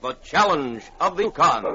The Challenge of the Yukon.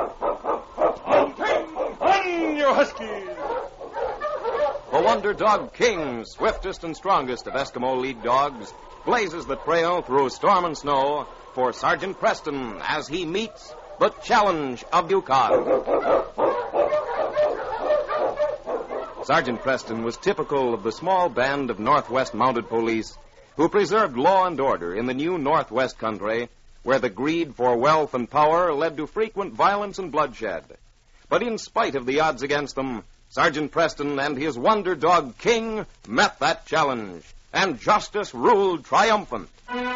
On, you huskies! The Wonder Dog King, swiftest and strongest of Eskimo League dogs, blazes the trail through storm and snow for Sergeant Preston as he meets the Challenge of Yukon. Sergeant Preston was typical of the small band of Northwest Mounted Police who preserved law and order in the new Northwest country where the greed for wealth and power led to frequent violence and bloodshed. But in spite of the odds against them, Sergeant Preston and his Wonder Dog King met that challenge, and justice ruled triumphant.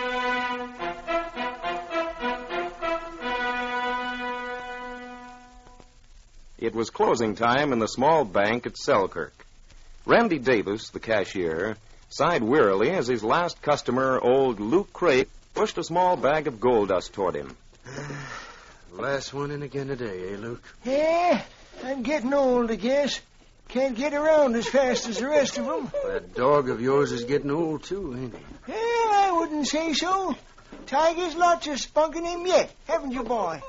It was closing time in the small bank at Selkirk. Randy Davis, the cashier, sighed wearily as his last customer, old Luke Craig, pushed a small bag of gold dust toward him. Last one in again today, eh, Luke? Yeah, I'm getting old, I guess. Can't get around as fast as the rest of them. That dog of yours is getting old, too, ain't he? Yeah, I wouldn't say so. Tiger's lots of spunk in him yet, haven't you, boy?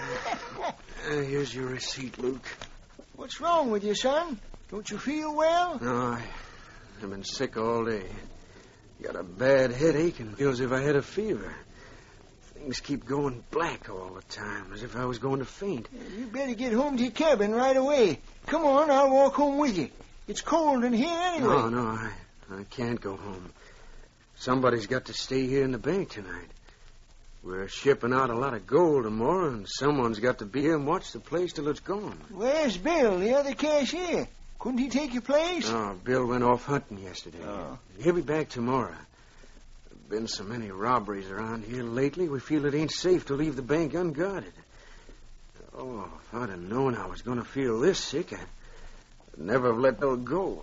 Here's your receipt, Luke. What's wrong with you, son? Don't you feel well? No, I've been sick all day. Got a bad headache and feel as if I had a fever. Things keep going black all the time, as if I was going to faint. You better get home to your cabin right away. Come on, I'll walk home with you. It's cold in here anyway. No, I can't go home. Somebody's got to stay here in the bank tonight. We're shipping out a lot of gold tomorrow, and someone's got to be here and watch the place till it's gone. Where's Bill, the other cashier? Couldn't he take your place? No, Bill went off hunting yesterday. Oh. He'll be back tomorrow. There've been so many robberies around here lately, we feel it ain't safe to leave the bank unguarded. Oh, if I'd have known I was going to feel this sick, I'd never have let Bill go.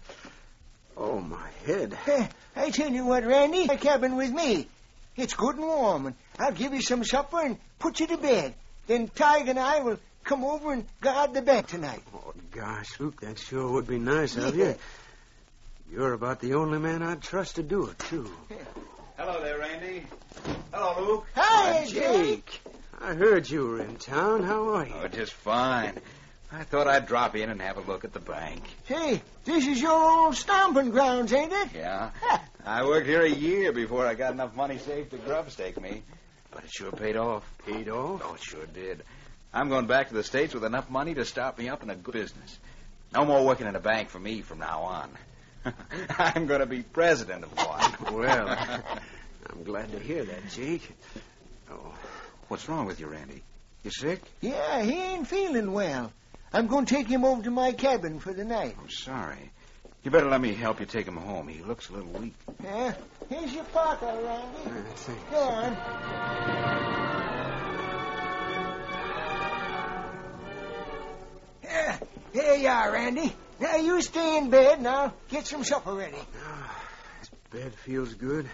Oh, my head. I tell you what, Randy, my cabin with me. It's good and warm, and I'll give you some supper and put you to bed. Then Tiger and I will come over and guard the bank tonight. Oh, gosh, Luke, that sure would be nice of you. You're about the only man I'd trust to do it, too. Hello there, Randy. Hello, Luke. Hi, Jake. I heard you were in town. How are you? Oh, just fine. I thought I'd drop in and have a look at the bank. Hey, this is your old stomping grounds, ain't it? Yeah. I worked here a year before I got enough money saved to grub stake me. But it sure paid off. Paid off? Oh, it sure did. I'm going back to the States with enough money to start me up in a good business. No more working in a bank for me from now on. I'm going to be president of one. Well, I'm glad to hear that, Jake. Oh, what's wrong with you, Randy? You sick? Yeah, he ain't feeling well. I'm going to take him over to my cabin for the night. I'm sorry. You better let me help you take him home. He looks a little weak. Yeah? Here's your pocket, Randy. Thanks. Go on. Here you are, Randy. Now you stay in bed and I'll get some supper ready. This bed feels good.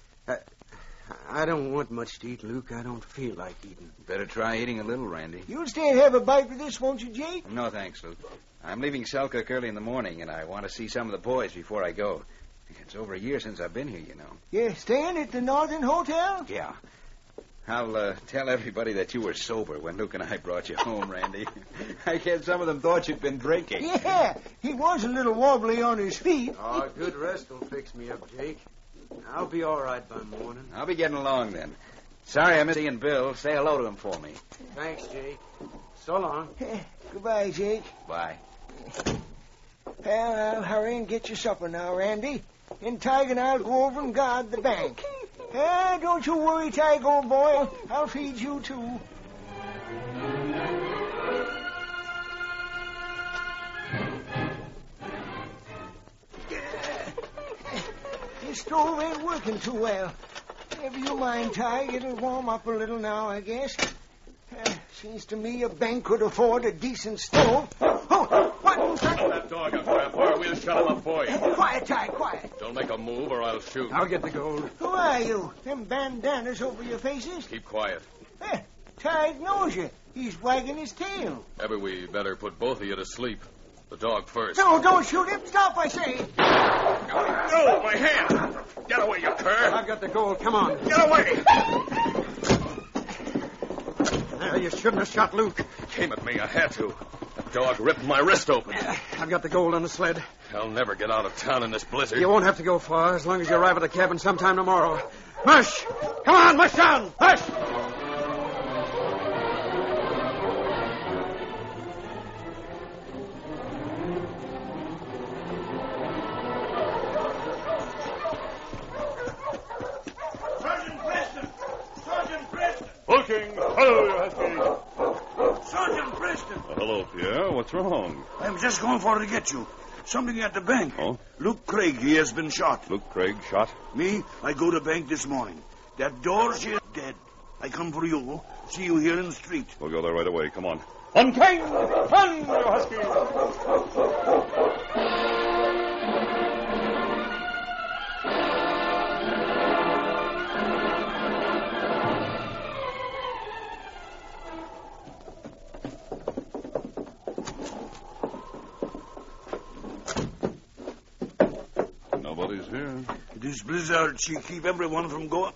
I don't want much to eat, Luke. I don't feel like eating. Better try eating a little, Randy. You'll stay and have a bite with this, won't you, Jake? No, thanks, Luke. I'm leaving Selkirk early in the morning, and I want to see some of the boys before I go. It's over a year since I've been here, you know. Yeah, staying at the Northern Hotel? Yeah. I'll tell everybody that you were sober when Luke and I brought you home, Randy. I guess some of them thought you'd been drinking. Yeah, he was a little wobbly on his feet. Oh, a good rest will fix me up, Jake. I'll be all right by morning. I'll be getting along then. Sorry I missed seeing Bill. Say hello to him for me. Thanks, Jake. So long. Goodbye, Jake. Bye. Well, I'll hurry and get your supper now, Randy. And Tiger and I'll go over and guard the bank. Don't you worry, Tiger, old boy. I'll feed you, too. This stove ain't working too well. Never you mind, Tiger. It'll warm up a little now, I guess. Seems to me a bank could afford a decent stove. Oh, what? That dog up, Grandpa. We'll shut him up for you. Quiet, Ty, quiet. Don't make a move or I'll shoot. I'll get the gold. Who are you? Them bandanas over your faces? Keep quiet. Ty knows you. He's wagging his tail. Maybe we better put both of you to sleep. The dog first. No, don't shoot him. Stop, I say. No, my hand. Get away, you cur. I've got the gold. Come on. Get away. You shouldn't have shot Luke. Came at me. I had to. That dog ripped my wrist open. I've got the gold on the sled. I'll never get out of town in this blizzard. You won't have to go far as long as you arrive at the cabin sometime tomorrow. Mush! Come on, mush down! Mush! Sergeant Preston! Sergeant Preston! Looking. Hello, Husky. Sergeant Preston! Hello, Pierre. What's wrong? I'm just going for to get you. Something at the bank. Oh? Luke Craig, he has been shot. Luke Craig shot? Me, I go to bank this morning. That door, she is dead. I come for you. See you here in the street. We'll go there right away. Come on. On King! Run, you Husky! Nobody's here. This blizzard, she keep everyone from going.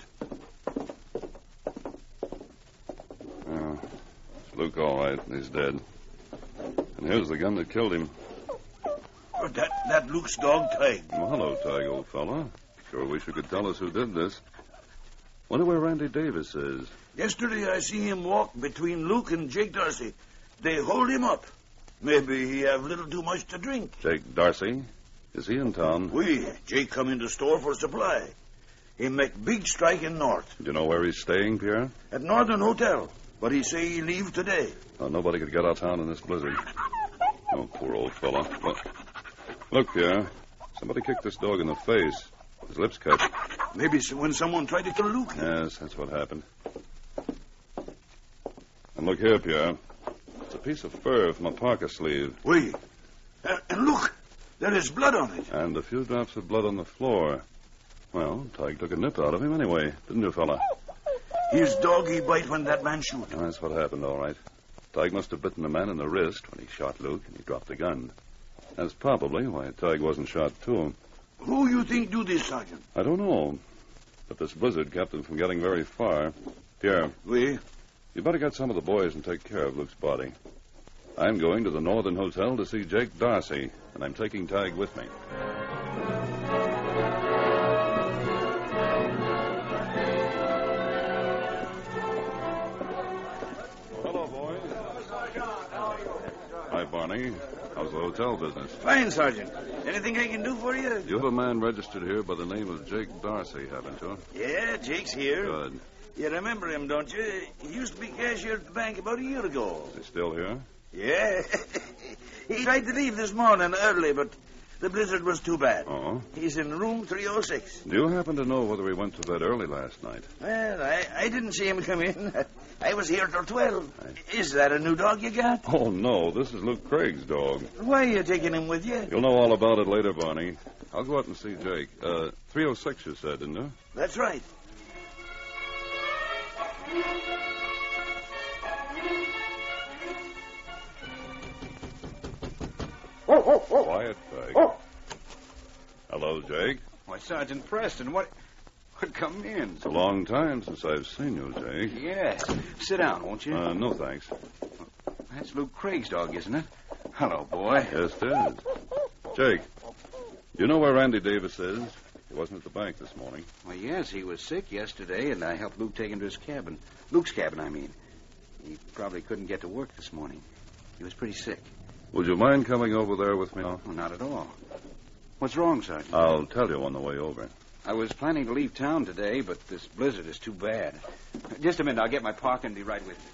It's Luke, all right. He's dead. And here's the gun that killed him. Oh, that Luke's dog, Tig. Well, hello, Tig, old fella. Sure wish you could tell us who did this. Wonder where Randy Davis is. Yesterday I see him walk between Luke and Jake Darcy. They hold him up. Maybe he have little too much to drink. Jake Darcy? Is he in town? Jake come in the store for supply. He make big strike in North. Do you know where he's staying, Pierre? At Northern Hotel. But he say he leave today. Oh, nobody could get out of town in this blizzard. Oh, poor old fella. Look, Pierre. Somebody kicked this dog in the face. His lips cut. Maybe when someone tried to kill Luke. Yes, that's what happened. And look here, Pierre. It's a piece of fur from a parka sleeve. And look. There is blood on it. And a few drops of blood on the floor. Well, Tig took a nip out of him anyway, didn't you, fella? His dog he bite when that man shoot. Oh, that's what happened, all right. Tig must have bitten the man in the wrist when he shot Luke and he dropped the gun. That's probably why Tig wasn't shot, too. Who you think do this, Sergeant? I don't know. But this blizzard kept him from getting very far. Pierre. Oui? You better get some of the boys and take care of Luke's body. I'm going to the Northern Hotel to see Jake Darcy, and I'm taking Tig with me. Hello, boys. Hi, Barney. How's the hotel business? Fine, Sergeant. Anything I can do for you? You have a man registered here by the name of Jake Darcy, haven't you? Yeah, Jake's here. Good. You remember him, don't you? He used to be cashier at the bank about a year ago. Is he still here? Yeah. He tried to leave this morning early, but the blizzard was too bad. Oh? He's in room 306. Do you happen to know whether he went to bed early last night? Well, I didn't see him come in. I was here till 12. Is that a new dog you got? Oh, no. This is Luke Craig's dog. Why are you taking him with you? You'll know all about it later, Barney. I'll go out and see Jake. 306, you said, didn't you? That's right. Quiet, Craig. Hello, Jake. Why, Sergeant Preston, what come in? It's a long time since I've seen you, Jake. Yes. Sit down, won't you? No, thanks. That's Luke Craig's dog, isn't it? Hello, boy. Yes, it is. Jake, do you know where Randy Davis is? He wasn't at the bank this morning. Well, yes, he was sick yesterday, and I helped Luke take him to his cabin. Luke's cabin, I mean. He probably couldn't get to work this morning. He was pretty sick. Would you mind coming over there with me? Oh, not at all. What's wrong, Sergeant? I'll tell you on the way over. I was planning to leave town today, but this blizzard is too bad. Just a minute. I'll get my parka and be right with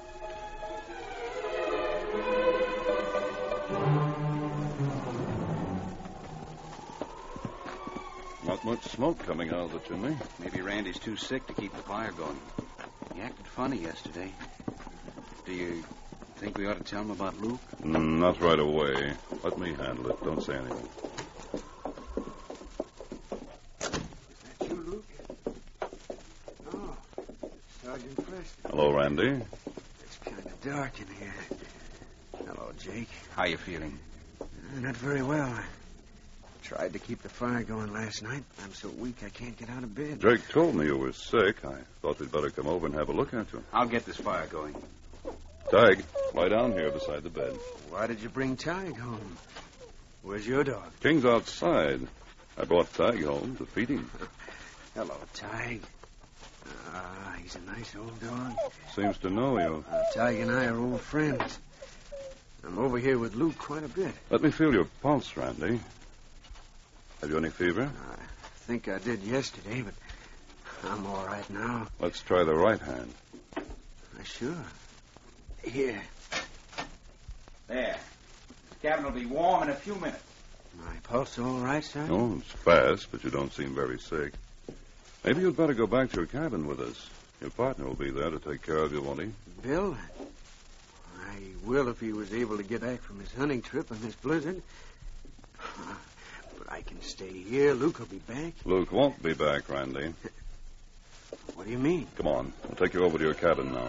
you. Not much smoke coming out of the chimney. Maybe Randy's too sick to keep the fire going. He acted funny yesterday. Do you think we ought to tell him about Luke? Not right away. Let me handle it. Don't say anything. That you, Luke? Oh, Sergeant Preston. Hello, Randy. It's kind of dark in here. Hello, Jake. How you feeling? Not very well. I tried to keep the fire going last night. I'm so weak I can't get out of bed. Jake told me you were sick. I thought we'd better come over and have a look at you. I'll get this fire going. Tig, lie down here beside the bed. Why did you bring Tig home? Where's your dog? King's outside. I brought Tig home to feed him. Hello, Tig. He's a nice old dog. Seems to know you. Tig and I are old friends. I'm over here with Luke quite a bit. Let me feel your pulse, Randy. Have you any fever? I think I did yesterday, but I'm all right now. Let's try the right hand. Sure. Here. There. The cabin will be warm in a few minutes. My pulse all right, sir? Oh, it's fast, but you don't seem very sick. Maybe you'd better go back to your cabin with us. Your partner will be there to take care of you, won't he? Bill? I will if he was able to get back from his hunting trip in this blizzard. But I can stay here. Luke will be back. Luke won't be back, Randy. What do you mean? Come on. I'll take you over to your cabin now.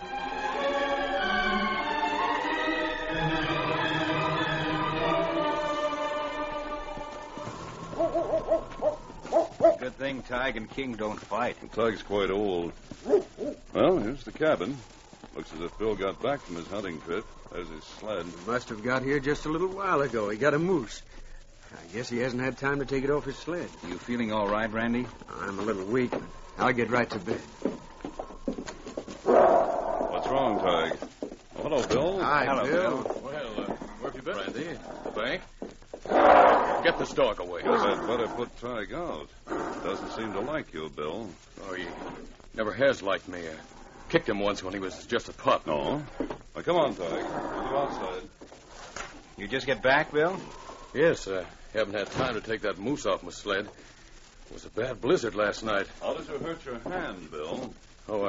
Good thing Tig and King don't fight. Tig's quite old. Well, here's the cabin. Looks as if Bill got back from his hunting trip. There's his sled. He must have got here just a little while ago. He got a moose. I guess he hasn't had time to take it off his sled. You feeling all right, Randy? I'm a little weak, but I'll get right to bed. What's wrong, Tig? Oh, hello, Bill. Hi, Hello, Bill. Well, where have you been, Randy? The bank? Get this dog away. Guess I'd better put Tig out. Doesn't seem to like you, Bill. Oh, he never has liked me. I kicked him once when he was just a pup. No? Now, come on, Tig. We'll go outside. You just get back, Bill? Yes, I haven't had time to take that moose off my sled. It was a bad blizzard last night. How did you hurt your hand, Bill? Oh,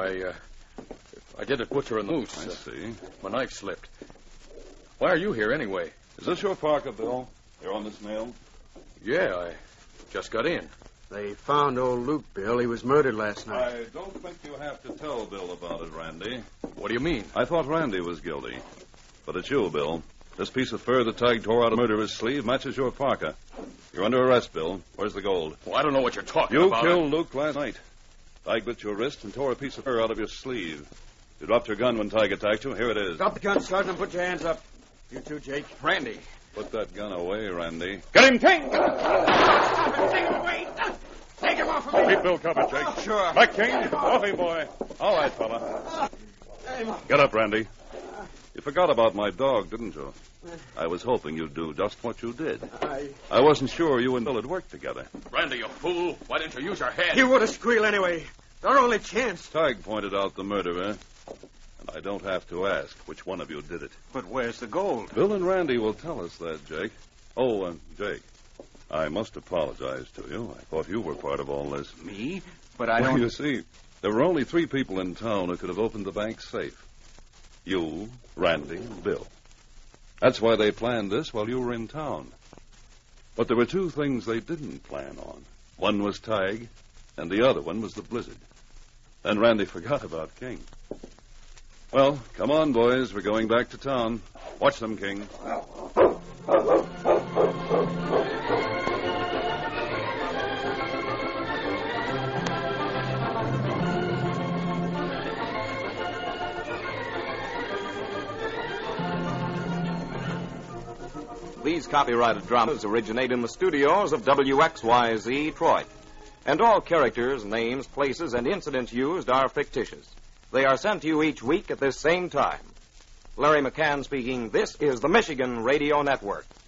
I did it butchering the moose. I see. My knife slipped. Why are you here anyway? Is this your parka, Bill? You're on this mail? Yeah, I just got in. They found old Luke, Bill. He was murdered last night. I don't think you have to tell Bill about it, Randy. What do you mean? I thought Randy was guilty. But it's you, Bill. This piece of fur that Tig tore out of murderer's sleeve matches your parka. You're under arrest, Bill. Where's the gold? Well, I don't know what you're talking You about. killed Luke last night. Tig bit your wrist and tore a piece of fur out of your sleeve. You dropped your gun when Tig attacked you. Here it is. Drop the gun, Sergeant, and put your hands up. You too, Jake. Randy. Put that gun away, Randy. Get him, King! Take him away. Take him off of me. Keep Bill covered, Jake. Sure. Back, King. Off him, boy. All right, fella. Get up, Randy. You forgot about my dog, didn't you? I was hoping you'd do just what you did. I wasn't sure you and Bill had worked together. Randy, you fool. Why didn't you use your head? You would have squealed anyway. It's our only chance. Tig pointed out the murderer. And I don't have to ask which one of you did it. But where's the gold? Bill and Randy will tell us that, Jake. Oh, Jake, I must apologize to you. I thought you were part of all this. Me? But I Well, don't... you see, there were only 3 people in town who could have opened the bank safe. You, Randy, and Bill. That's why they planned this while you were in town. But there were 2 things they didn't plan on. One was Tig, and the other one was the blizzard. Then Randy forgot about King. Well, come on, boys. We're going back to town. Watch them, King. These copyrighted dramas originate in the studios of WXYZ Detroit. And all characters, names, places, and incidents used are fictitious. They are sent to you each week at this same time. Larry McCann speaking. This is the Michigan Radio Network.